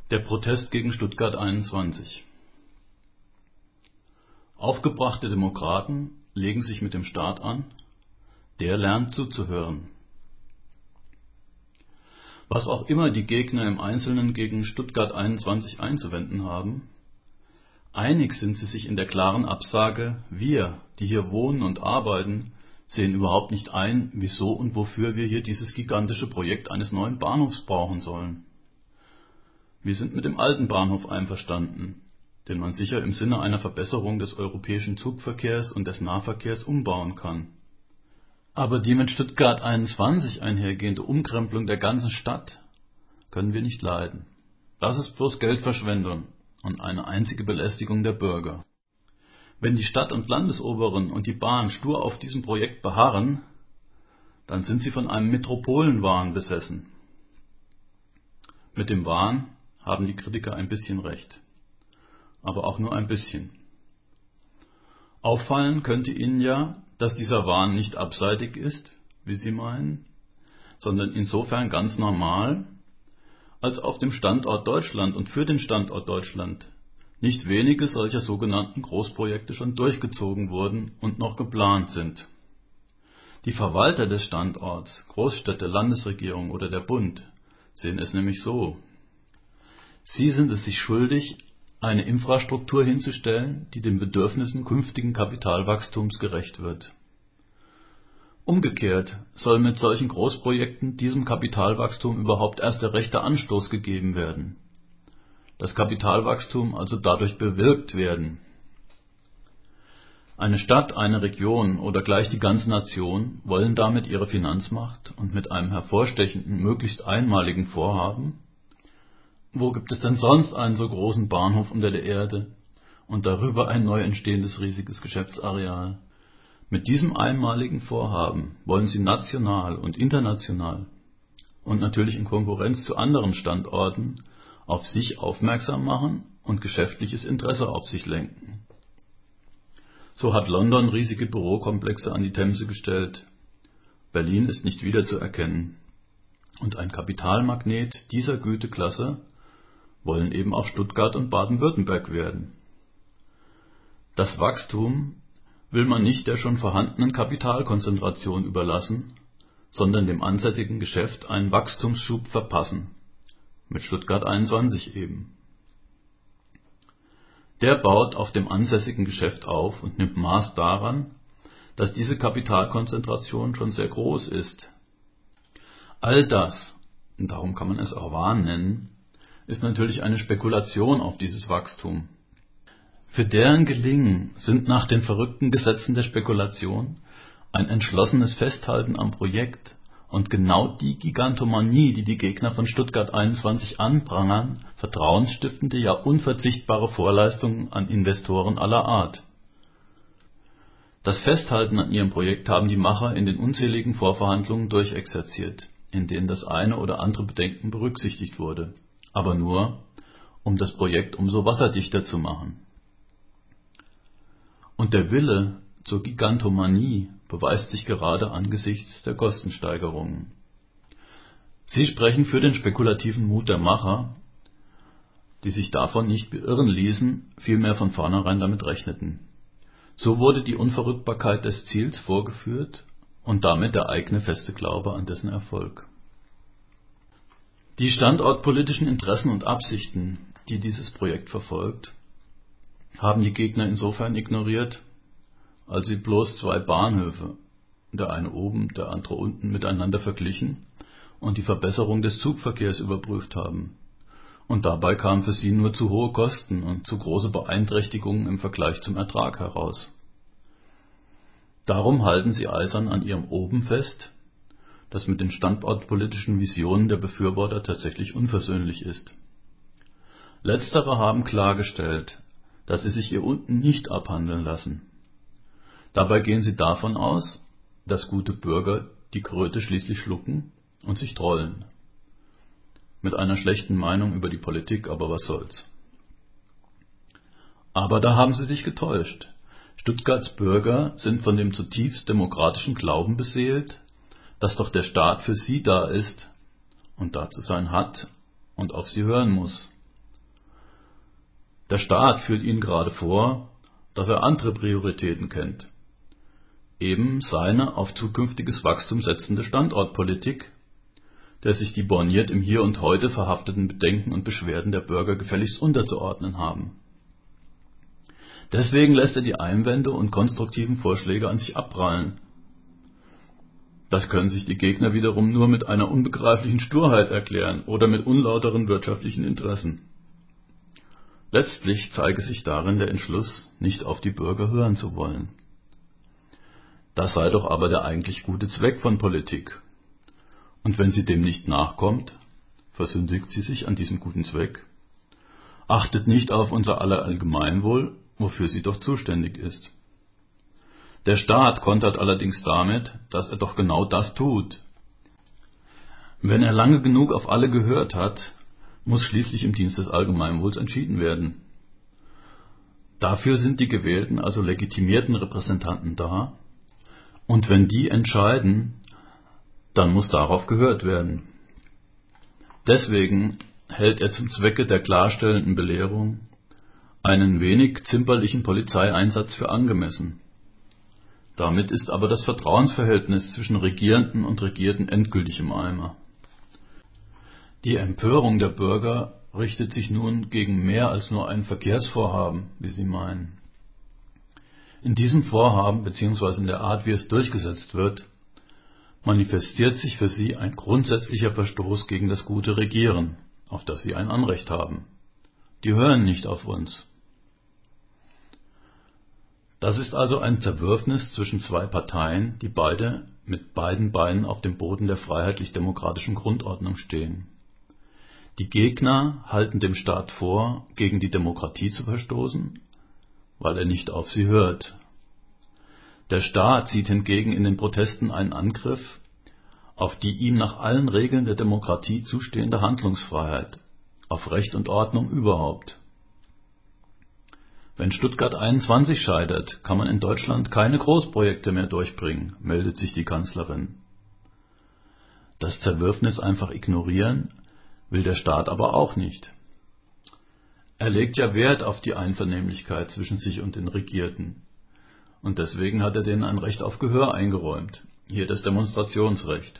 Der Protest gegen Stuttgart 21. Aufgebrachte Demokraten legen sich mit dem Staat an, der lernt zuzuhören. Was auch immer die Gegner im Einzelnen gegen Stuttgart 21 einzuwenden haben, einig sind sie sich in der klaren Absage: Wir, die hier wohnen und arbeiten, sehen überhaupt nicht ein, wieso und wofür wir hier dieses gigantische Projekt eines neuen Bahnhofs brauchen sollen. Wir sind mit dem alten Bahnhof einverstanden, den man sicher im Sinne einer Verbesserung des europäischen Zugverkehrs und des Nahverkehrs umbauen kann. Aber die mit Stuttgart 21 einhergehende Umkrempelung der ganzen Stadt können wir nicht leiden. Das ist bloß Geldverschwendung und eine einzige Belästigung der Bürger. Wenn die Stadt- und Landesoberen und die Bahn stur auf diesem Projekt beharren, dann sind sie von einem Metropolenwahn besessen. Mit dem Wahn haben die Kritiker ein bisschen recht, aber auch nur ein bisschen. Auffallen könnte Ihnen ja, dass dieser Wahn nicht abseitig ist, wie Sie meinen, sondern insofern ganz normal, als auf dem Standort Deutschland und für den Standort Deutschland nicht wenige solcher sogenannten Großprojekte schon durchgezogen wurden und noch geplant sind. Die Verwalter des Standorts, Großstädte, Landesregierung oder der Bund, sehen es nämlich so: Sie sind es sich schuldig, eine Infrastruktur hinzustellen, die den Bedürfnissen künftigen Kapitalwachstums gerecht wird. Umgekehrt soll mit solchen Großprojekten diesem Kapitalwachstum überhaupt erst der rechte Anstoß gegeben werden. Das Kapitalwachstum also dadurch bewirkt werden. Eine Stadt, eine Region oder gleich die ganze Nation wollen damit ihre Finanzmacht und mit einem hervorstechenden, möglichst einmaligen Vorhaben — wo gibt es denn sonst einen so großen Bahnhof unter der Erde und darüber ein neu entstehendes riesiges Geschäftsareal? Mit diesem einmaligen Vorhaben wollen sie national und international und natürlich in Konkurrenz zu anderen Standorten auf sich aufmerksam machen und geschäftliches Interesse auf sich lenken. So hat London riesige Bürokomplexe an die Themse gestellt. Berlin ist nicht wiederzuerkennen. Und ein Kapitalmagnet dieser Güteklasse wollen eben auch Stuttgart und Baden-Württemberg werden. Das Wachstum will man nicht der schon vorhandenen Kapitalkonzentration überlassen, sondern dem ansässigen Geschäft einen Wachstumsschub verpassen. Mit Stuttgart 21 eben. Der baut auf dem ansässigen Geschäft auf und nimmt Maß daran, dass diese Kapitalkonzentration schon sehr groß ist. All das, und darum kann man es auch Wahn nennen, ist natürlich eine Spekulation auf dieses Wachstum. Für deren Gelingen sind nach den verrückten Gesetzen der Spekulation ein entschlossenes Festhalten am Projekt und genau die Gigantomanie, die die Gegner von Stuttgart 21 anprangern, vertrauensstiftende, ja unverzichtbare Vorleistungen an Investoren aller Art. Das Festhalten an ihrem Projekt haben die Macher in den unzähligen Vorverhandlungen durchexerziert, in denen das eine oder andere Bedenken berücksichtigt wurde, aber nur, um das Projekt umso wasserdichter zu machen. Und der Wille zur Gigantomanie beweist sich gerade angesichts der Kostensteigerungen. Sie sprechen für den spekulativen Mut der Macher, die sich davon nicht beirren ließen, vielmehr von vornherein damit rechneten. So wurde die Unverrückbarkeit des Ziels vorgeführt und damit der eigene feste Glaube an dessen Erfolg. Die standortpolitischen Interessen und Absichten, die dieses Projekt verfolgt, haben die Gegner insofern ignoriert, als sie bloß zwei Bahnhöfe, der eine oben, der andere unten, miteinander verglichen und die Verbesserung des Zugverkehrs überprüft haben. Und dabei kamen für sie nur zu hohe Kosten und zu große Beeinträchtigungen im Vergleich zum Ertrag heraus. Darum halten sie eisern an ihrem Oben fest, das mit den standortpolitischen Visionen der Befürworter tatsächlich unversöhnlich ist. Letztere haben klargestellt, dass sie sich ihr Unten nicht abhandeln lassen. Dabei gehen sie davon aus, dass gute Bürger die Kröte schließlich schlucken und sich trollen. Mit einer schlechten Meinung über die Politik, aber was soll's. Aber da haben sie sich getäuscht. Stuttgarts Bürger sind von dem zutiefst demokratischen Glauben beseelt, dass doch der Staat für sie da ist und da zu sein hat und auf sie hören muss. Der Staat führt ihnen gerade vor, dass er andere Prioritäten kennt. Eben seine auf zukünftiges Wachstum setzende Standortpolitik, der sich die borniert im Hier und Heute verhafteten Bedenken und Beschwerden der Bürger gefälligst unterzuordnen haben. Deswegen lässt er die Einwände und konstruktiven Vorschläge an sich abprallen. Das können sich die Gegner wiederum nur mit einer unbegreiflichen Sturheit erklären oder mit unlauteren wirtschaftlichen Interessen. Letztlich zeige sich darin der Entschluss, nicht auf die Bürger hören zu wollen. Das sei doch aber der eigentlich gute Zweck von Politik. Und wenn sie dem nicht nachkommt, versündigt sie sich an diesem guten Zweck, achtet nicht auf unser aller Allgemeinwohl, wofür sie doch zuständig ist. Der Staat kontert allerdings damit, dass er doch genau das tut. Wenn er lange genug auf alle gehört hat, muss schließlich im Dienst des Allgemeinwohls entschieden werden. Dafür sind die gewählten, also legitimierten Repräsentanten da, und wenn die entscheiden, dann muss darauf gehört werden. Deswegen hält er zum Zwecke der klarstellenden Belehrung einen wenig zimperlichen Polizeieinsatz für angemessen. Damit ist aber das Vertrauensverhältnis zwischen Regierenden und Regierten endgültig im Eimer. Die Empörung der Bürger richtet sich nun gegen mehr als nur ein Verkehrsvorhaben, wie sie meinen. In diesem Vorhaben bzw. in der Art, wie es durchgesetzt wird, manifestiert sich für sie ein grundsätzlicher Verstoß gegen das gute Regieren, auf das sie ein Anrecht haben. Die hören nicht auf uns. Das ist also ein Zerwürfnis zwischen zwei Parteien, die beide mit beiden Beinen auf dem Boden der freiheitlich-demokratischen Grundordnung stehen. Die Gegner halten dem Staat vor, gegen die Demokratie zu verstoßen, weil er nicht auf sie hört. Der Staat sieht hingegen in den Protesten einen Angriff auf die ihm nach allen Regeln der Demokratie zustehende Handlungsfreiheit, auf Recht und Ordnung überhaupt. Wenn Stuttgart 21 scheitert, kann man in Deutschland keine Großprojekte mehr durchbringen, meldet sich die Kanzlerin. Das Zerwürfnis einfach ignorieren will der Staat aber auch nicht. Er legt ja Wert auf die Einvernehmlichkeit zwischen sich und den Regierten. Und deswegen hat er denen ein Recht auf Gehör eingeräumt, hier das Demonstrationsrecht.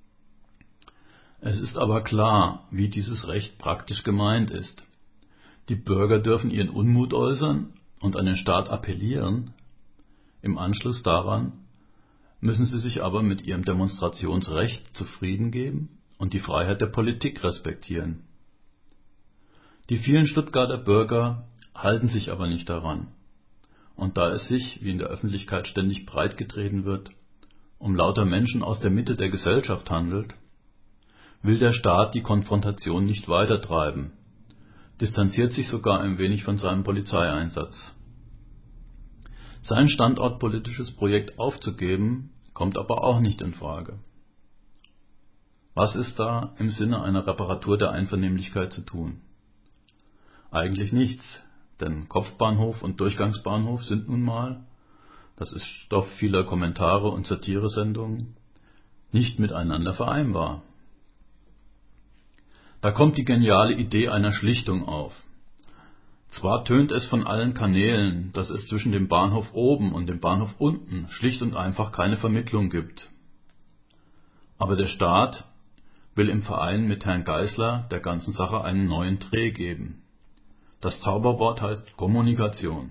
Es ist aber klar, wie dieses Recht praktisch gemeint ist. Die Bürger dürfen ihren Unmut äußern und an den Staat appellieren. Im Anschluss daran müssen sie sich aber mit ihrem Demonstrationsrecht zufrieden geben und die Freiheit der Politik respektieren. Die vielen Stuttgarter Bürger halten sich aber nicht daran. Und da es sich, wie in der Öffentlichkeit ständig breitgetreten wird, um lauter Menschen aus der Mitte der Gesellschaft handelt, will der Staat die Konfrontation nicht weitertreiben, distanziert sich sogar ein wenig von seinem Polizeieinsatz. Sein standortpolitisches Projekt aufzugeben, kommt aber auch nicht in Frage. Was ist da im Sinne einer Reparatur der Einvernehmlichkeit zu tun? Eigentlich nichts, denn Kopfbahnhof und Durchgangsbahnhof sind nun mal, das ist Stoff vieler Kommentare und Satiresendungen, nicht miteinander vereinbar. Da kommt die geniale Idee einer Schlichtung auf. Zwar tönt es von allen Kanälen, dass es zwischen dem Bahnhof oben und dem Bahnhof unten schlicht und einfach keine Vermittlung gibt. Aber der Staat will im Verein mit Herrn Geisler der ganzen Sache einen neuen Dreh geben. Das Zauberwort heißt Kommunikation.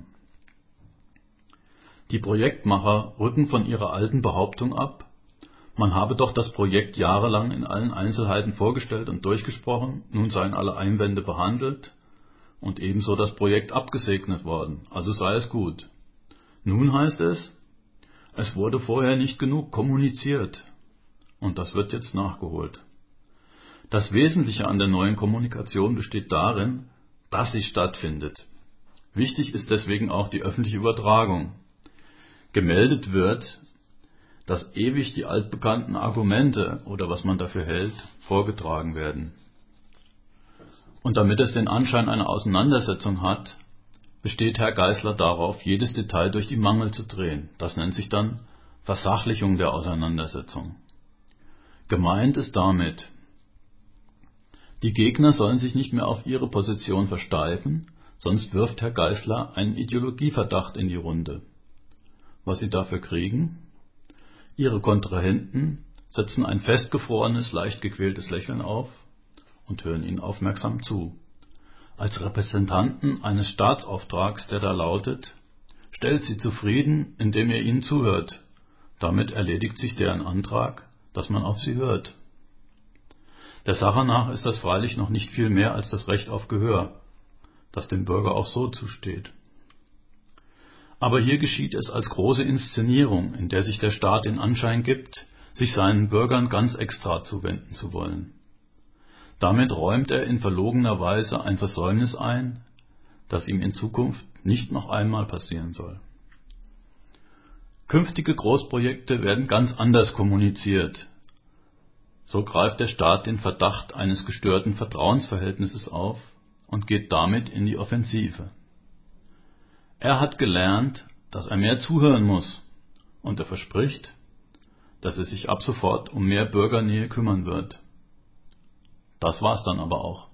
Die Projektmacher rücken von ihrer alten Behauptung ab, man habe doch das Projekt jahrelang in allen Einzelheiten vorgestellt und durchgesprochen, nun seien alle Einwände behandelt und ebenso das Projekt abgesegnet worden, also sei es gut. Nun heißt es, es wurde vorher nicht genug kommuniziert und das wird jetzt nachgeholt. Das Wesentliche an der neuen Kommunikation besteht darin, dass sie stattfindet. Wichtig ist deswegen auch die öffentliche Übertragung. Gemeldet wird, dass ewig die altbekannten Argumente oder was man dafür hält, vorgetragen werden. Und damit es den Anschein einer Auseinandersetzung hat, besteht Herr Geisler darauf, jedes Detail durch die Mangel zu drehen. Das nennt sich dann Versachlichung der Auseinandersetzung. Gemeint ist damit, die Gegner sollen sich nicht mehr auf ihre Position versteifen, sonst wirft Herr Geisler einen Ideologieverdacht in die Runde. Was Sie dafür kriegen? Ihre Kontrahenten setzen ein festgefrorenes, leicht gequältes Lächeln auf und hören Ihnen aufmerksam zu. Als Repräsentanten eines Staatsauftrags, der da lautet: Stellt Sie zufrieden, indem ihr ihnen zuhört. Damit erledigt sich deren Antrag, dass man auf sie hört. Der Sache nach ist das freilich noch nicht viel mehr als das Recht auf Gehör, das dem Bürger auch so zusteht. Aber hier geschieht es als große Inszenierung, in der sich der Staat den Anschein gibt, sich seinen Bürgern ganz extra zuwenden zu wollen. Damit räumt er in verlogener Weise ein Versäumnis ein, das ihm in Zukunft nicht noch einmal passieren soll. Künftige Großprojekte werden ganz anders kommuniziert. So greift der Staat den Verdacht eines gestörten Vertrauensverhältnisses auf und geht damit in die Offensive. Er hat gelernt, dass er mehr zuhören muss, und er verspricht, dass er sich ab sofort um mehr Bürgernähe kümmern wird. Das war's dann aber auch.